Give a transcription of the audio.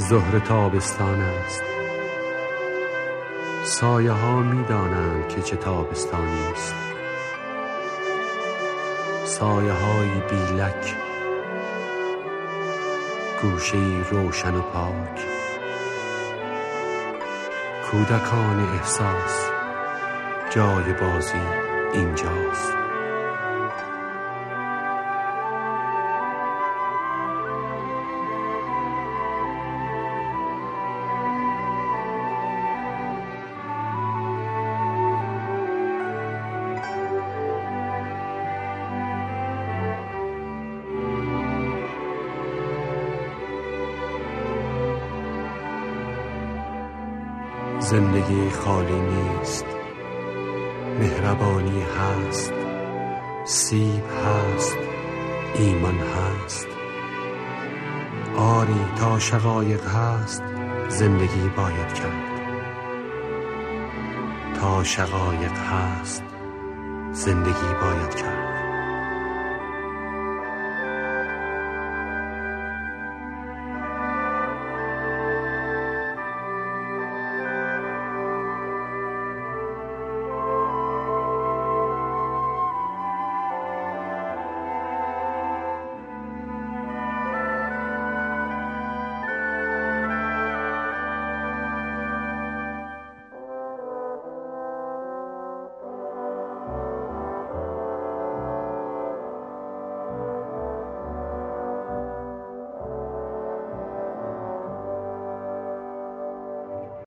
ظهر تابستان است. سایه ها می دانند که چه تابستانی است. سایه های بیلک، گوشه‌ای روشن و پاک، کودکان احساس، جای بازی اینجاست. زندگی خالی نیست، مهربانی هست، سیب هست، ایمان هست. آری تا شقایق هست زندگی باید کرد. تا شقایق هست زندگی باید کرد.